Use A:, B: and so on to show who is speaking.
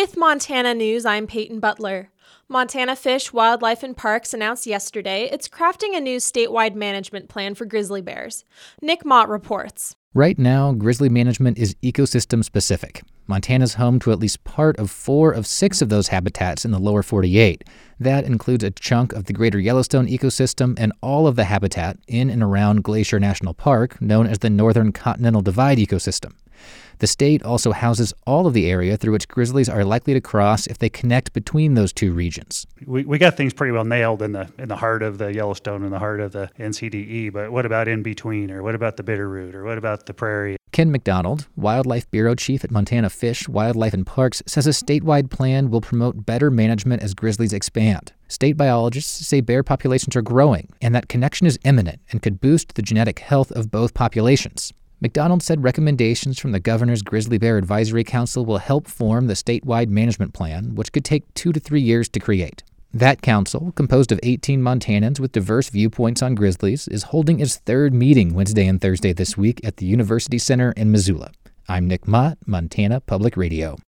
A: With Montana News, I'm Peyton Butler. Montana Fish, Wildlife, and Parks announced yesterday it's crafting a new statewide management plan for grizzly bears. Nick Mott reports.
B: Right now, grizzly management is ecosystem-specific. Montana's home to at least part of 4 of 6 of those habitats in the lower 48. That includes a chunk of the greater Yellowstone ecosystem and all of the habitat in and around Glacier National Park, known as the Northern Continental Divide ecosystem. The state also houses all of the area through which grizzlies are likely to cross if they connect between those two regions.
C: We got things pretty well nailed in the heart of the Yellowstone and the heart of the NCDE, but what about in between, or what about the Bitterroot, or what about the prairie?
B: Ken McDonald, Wildlife Bureau Chief at Montana Fish, Wildlife, and Parks, says a statewide plan will promote better management as grizzlies expand. State biologists say bear populations are growing, and that connection is imminent and could boost the genetic health of both populations. McDonald said recommendations from the Governor's Grizzly Bear Advisory Council will help form the statewide management plan, which could take 2 to 3 years to create. That council, composed of 18 Montanans with diverse viewpoints on grizzlies, is holding its 3rd meeting Wednesday and Thursday this week at the University Center in Missoula. I'm Nick Mott, Montana Public Radio.